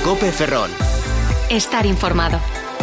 COPE Ferrol. Estar informado.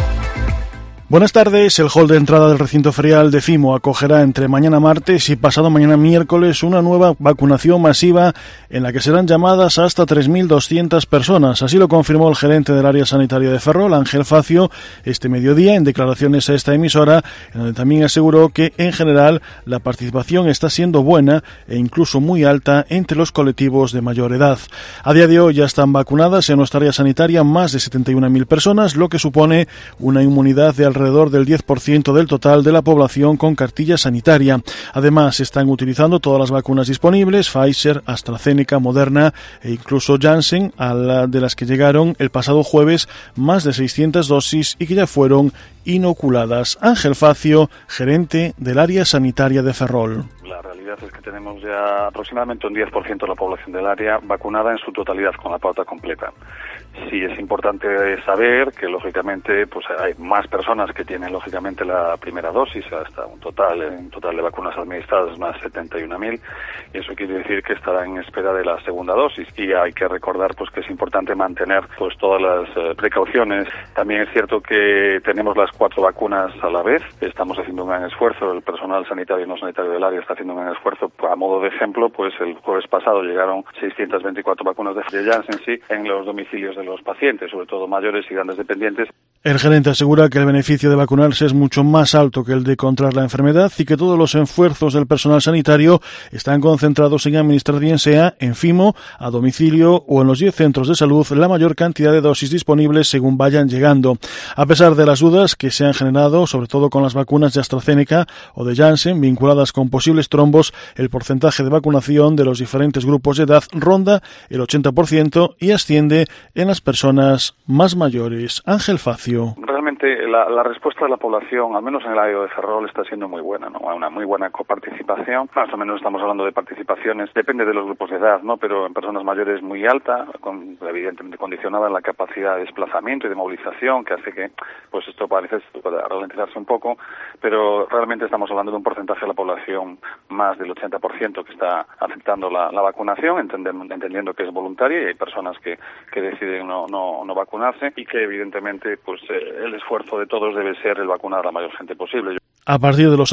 Buenas tardes. El hall de entrada del recinto ferial de Fimo acogerá entre mañana martes y pasado mañana miércoles una nueva vacunación masiva en la que serán llamadas hasta 3.200 personas. Así lo confirmó el gerente del área sanitaria de Ferrol, Ángel Facio, este mediodía en declaraciones a esta emisora, en donde también aseguró que en general la participación está siendo buena e incluso muy alta entre los colectivos de mayor edad. A día de hoy ya están vacunadas en nuestra área sanitaria más de 71.000 personas, lo que supone una inmunidad de alrededor del 10% del total de la población con cartilla sanitaria. Además, están utilizando todas las vacunas disponibles, Pfizer, AstraZeneca, Moderna e incluso Janssen, de las que llegaron el pasado jueves más de 600 dosis y que ya fueron inoculadas. Ángel Facio, gerente del área sanitaria de Ferrol. La realidad es que tenemos ya aproximadamente un 10% de la población del área vacunada en su totalidad con la pauta completa. Sí es importante saber que lógicamente pues hay más personas que tienen lógicamente la primera dosis, hasta un total de vacunas administradas más 71.000, y eso quiere decir que estarán en espera de la segunda dosis, y hay que recordar pues que es importante mantener pues todas las precauciones. También es cierto que tenemos las 4 vacunas a la vez, estamos haciendo un gran esfuerzo, el personal sanitario y no sanitario del área está haciendo un gran esfuerzo. A modo de ejemplo, pues el jueves pasado llegaron 624 vacunas de Janssen en los domicilios de los pacientes, sobre todo mayores y grandes dependientes. El gerente asegura que el beneficio de vacunarse es mucho más alto que el de contraer la enfermedad y que todos los esfuerzos del personal sanitario están concentrados en administrar, bien sea en Fimo, a domicilio o en los 10 centros de salud, la mayor cantidad de dosis disponibles según vayan llegando. A pesar de las dudas que se han generado, sobre todo con las vacunas de AstraZeneca o de Janssen vinculadas con posibles trombos, el porcentaje de vacunación de los diferentes grupos de edad ronda el 80% y asciende en las personas más mayores. Ángel Facio. Realmente la respuesta de la población, al menos en el área de Ferrol, está siendo muy buena, ¿no? Una muy buena coparticipación. Más o menos estamos hablando de participaciones, depende de los grupos de edad, ¿no? Pero en personas mayores muy alta, evidentemente condicionada en la capacidad de desplazamiento y de movilización, que hace que pues esto parece pueda ralentizarse un poco, pero realmente estamos hablando de un porcentaje de la población más del 80% que está aceptando la vacunación, entendiendo que es voluntaria, y hay personas que deciden no vacunarse, y que evidentemente pues el esfuerzo de todos debe ser el vacunar a la mayor gente posible. A partir de los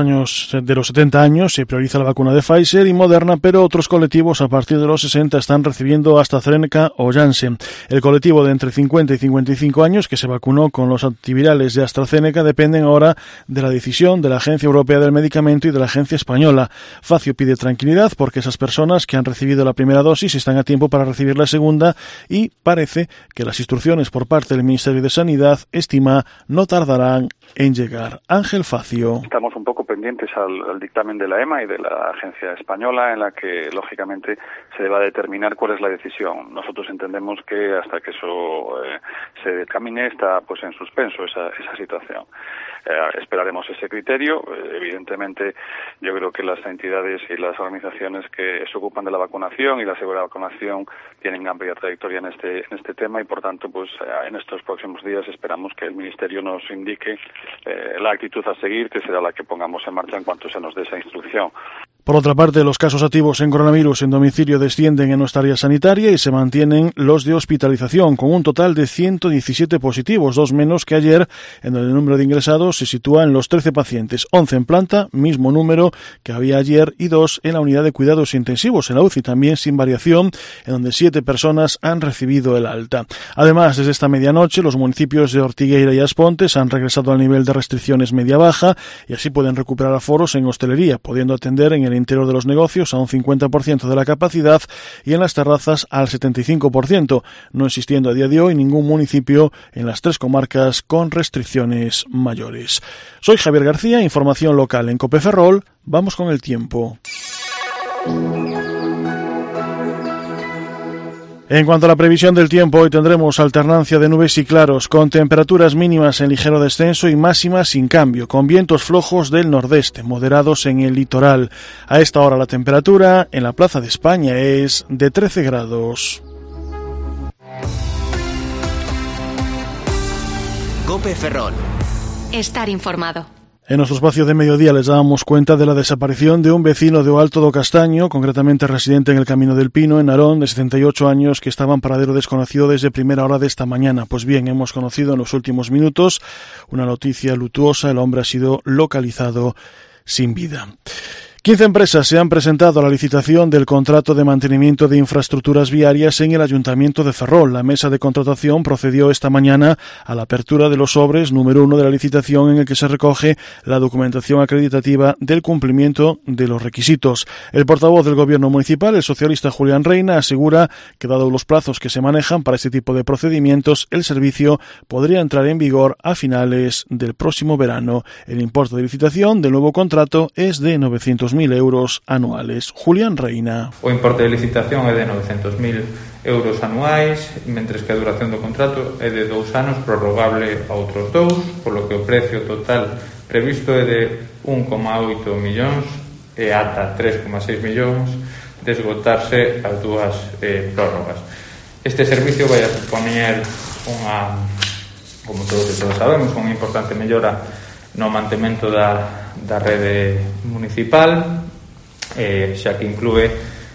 70 años se prioriza la vacuna de Pfizer y Moderna, pero otros colectivos a partir de los 60 están recibiendo AstraZeneca o Janssen. El colectivo de entre 50 y 55 años que se vacunó con los antivirales de AstraZeneca dependen ahora de la decisión de la Agencia Europea del Medicamento y de la Agencia Española. Facio pide tranquilidad porque esas personas que han recibido la primera dosis están a tiempo para recibir la segunda, y parece que las instrucciones por parte del Ministerio de Sanidad, estima, no tardarán en llegar. Ángel Facio. Estamos un poco pendientes al dictamen de la EMA y de la Agencia Española, en la que lógicamente se va a determinar cuál es la decisión. Nosotros entendemos que hasta que eso se determine está pues en suspenso esa situación. Esperaremos ese criterio. Evidentemente, yo creo que las entidades y las organizaciones que se ocupan de la vacunación y la seguridad de la vacunación tienen amplia trayectoria en este tema, y por tanto pues en estos próximos días esperamos que el Ministerio nos indique la actitud a seguir, que será la que pongamos en marcha en cuanto se nos dé esa instrucción. Por otra parte, los casos activos en coronavirus en domicilio descienden en nuestra área sanitaria y se mantienen los de hospitalización, con un total de 117 positivos, 2 menos que ayer, en donde el número de ingresados se sitúa en los 13 pacientes, 11 en planta, mismo número que había ayer, y 2 en la unidad de cuidados intensivos, en la UCI también sin variación, en donde 7 personas han recibido el alta. Además, desde esta medianoche, los municipios de Ortigueira y Aspontes han regresado al nivel de restricciones media-baja y así pueden recuperar aforos en hostelería, pudiendo atender en el interior de los negocios a un 50% de la capacidad y en las terrazas al 75%, no existiendo a día de hoy ningún municipio en las 3 comarcas con restricciones mayores. Soy Javier García, información local en COPE Ferrol. Vamos con el tiempo. En cuanto a la previsión del tiempo, hoy tendremos alternancia de nubes y claros, con temperaturas mínimas en ligero descenso y máximas sin cambio, con vientos flojos del nordeste, moderados en el litoral. A esta hora la temperatura en la Plaza de España es de 13 grados. COPE Ferrol. Estar informado. En nuestro espacio de mediodía les dábamos cuenta de la desaparición de un vecino de O Alto do Castaño, concretamente residente en el Camino del Pino, en Narón, de 78 años, que estaba en paradero desconocido desde primera hora de esta mañana. Pues bien, hemos conocido en los últimos minutos una noticia luctuosa: el hombre ha sido localizado sin vida. 15 empresas se han presentado a la licitación del contrato de mantenimiento de infraestructuras viarias en el Ayuntamiento de Ferrol. La mesa de contratación procedió esta mañana a la apertura de los sobres número 1 de la licitación, en el que se recoge la documentación acreditativa del cumplimiento de los requisitos. El portavoz del Gobierno municipal, el socialista Julián Reina, asegura que, dados los plazos que se manejan para este tipo de procedimientos, el servicio podría entrar en vigor a finales del próximo verano. El importe de licitación del nuevo contrato es de 900.000 euros anuales. Julián Reina. O importe de licitación é de 900.000 euros anuais, mentres que a duración do contrato é de 2 anos, prorrogable a outros 2, polo que o precio total previsto é de 1,8 millóns e ata 3,6 millóns de esgotarse as dúas prórrogas. Este servicio vai a supoñer unha, como todos e todos sabemos, unha importante mellora no mantemento da rede municipal, xa que inclúe,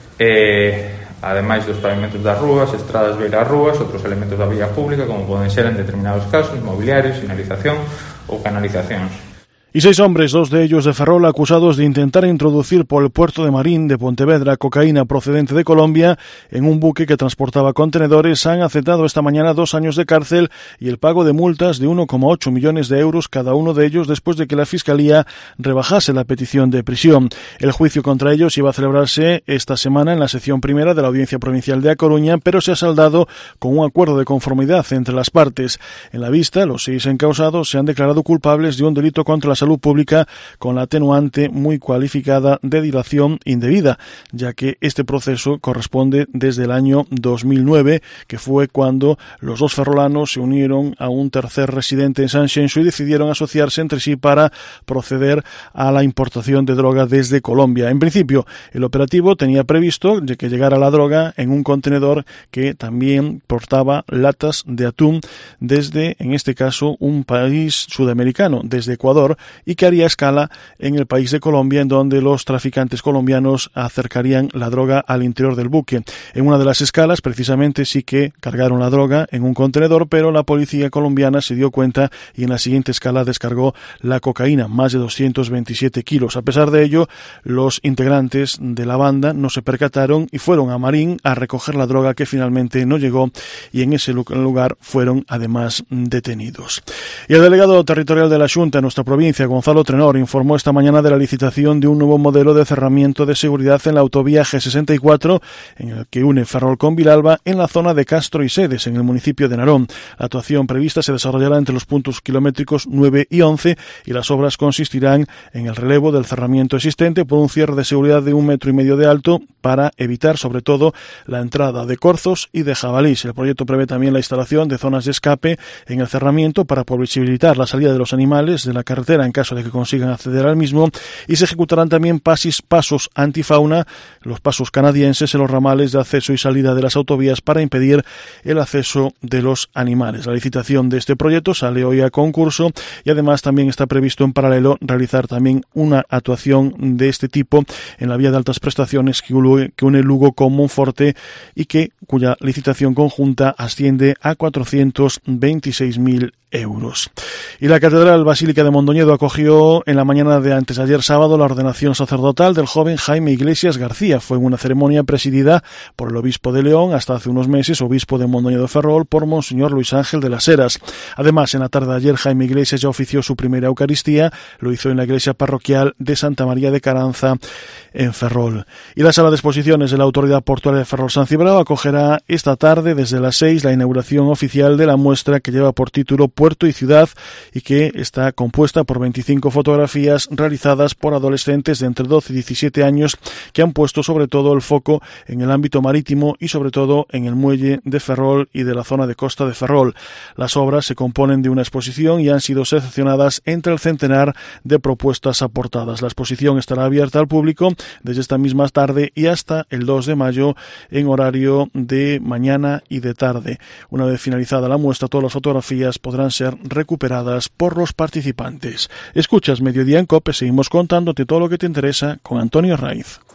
ademais dos pavimentos das rúas, estradas beira rúas, outros elementos da vía pública, como poden ser en determinados casos mobiliarios, sinalización ou canalizacións. Y 6 hombres, 2 de ellos de Ferrol, acusados de intentar introducir por el puerto de Marín de Pontevedra cocaína procedente de Colombia en un buque que transportaba contenedores, han aceptado esta mañana 2 años de cárcel y el pago de multas de 1,8 millones de euros cada uno de ellos, después de que la Fiscalía rebajase la petición de prisión. El juicio contra ellos iba a celebrarse esta semana en la sección primera de la Audiencia Provincial de A Coruña, pero se ha saldado con un acuerdo de conformidad entre las partes. En la vista, los 6 encausados se han declarado culpables de un delito contra la salud pública con la atenuante muy cualificada de dilación indebida, ya que este proceso corresponde desde el año 2009, que fue cuando los 2 ferrolanos se unieron a un tercer residente en Sanxenxo y decidieron asociarse entre sí para proceder a la importación de droga desde Colombia. En principio, el operativo tenía previsto de que llegara la droga en un contenedor que también portaba latas de atún desde, en este caso, un país sudamericano, desde Ecuador, y que haría escala en el país de Colombia, en donde los traficantes colombianos acercarían la droga al interior del buque. En una de las escalas, precisamente, sí que cargaron la droga en un contenedor, pero la policía colombiana se dio cuenta y en la siguiente escala descargó la cocaína, más de 227 kilos. A pesar de ello, los integrantes de la banda no se percataron y fueron a Marín a recoger la droga, que finalmente no llegó, y en ese lugar fueron además detenidos. Y el delegado territorial de la Xunta en nuestra provincia, Gonzalo Trenor, informó esta mañana de la licitación de un nuevo modelo de cerramiento de seguridad en la autovía G64, en el que une Ferrol con Vilalba, en la zona de Castro y Sedes, en el municipio de Narón. La actuación prevista se desarrollará entre los puntos kilométricos 9 y 11 y las obras consistirán en el relevo del cerramiento existente por un cierre de seguridad de 1,5 metros de alto para evitar sobre todo la entrada de corzos y de jabalís. El proyecto prevé también la instalación de zonas de escape en el cerramiento para posibilitar la salida de los animales de la carretera en caso de que consigan acceder al mismo, y se ejecutarán también pasos antifauna, los pasos canadienses, en los ramales de acceso y salida de las autovías para impedir el acceso de los animales. La licitación de este proyecto sale hoy a concurso y además también está previsto en paralelo realizar también una actuación de este tipo en la vía de altas prestaciones que une Lugo con Monforte y cuya licitación conjunta asciende a 426.000 euros. Y la Catedral Basílica de Mondoñedo acogió en la mañana de antes de ayer sábado la ordenación sacerdotal del joven Jaime Iglesias García. Fue una ceremonia presidida por el obispo de León, hasta hace unos meses obispo de Mondoñedo Ferrol, por Monseñor Luis Ángel de las Heras. Además, en la tarde de ayer Jaime Iglesias ya ofició su primera Eucaristía, lo hizo en la iglesia parroquial de Santa María de Caranza en Ferrol. Y la sala de exposiciones de la Autoridad Portuaria de Ferrol-San Cibrao acogerá esta tarde desde las 6 la inauguración oficial de la muestra, que lleva por título Puerto y Ciudad y que está compuesta por 25 fotografías realizadas por adolescentes de entre 12 y 17 años que han puesto sobre todo el foco en el ámbito marítimo y sobre todo en el muelle de Ferrol y de la zona de costa de Ferrol. Las obras se componen de una exposición y han sido seleccionadas entre el centenar de propuestas aportadas. La exposición estará abierta al público desde esta misma tarde y hasta el 2 de mayo en horario de mañana y de tarde. Una vez finalizada la muestra, todas las fotografías podrán ser recuperadas por los participantes. Escuchas Mediodía en COPE, seguimos contándote todo lo que te interesa con Antonio Raiz.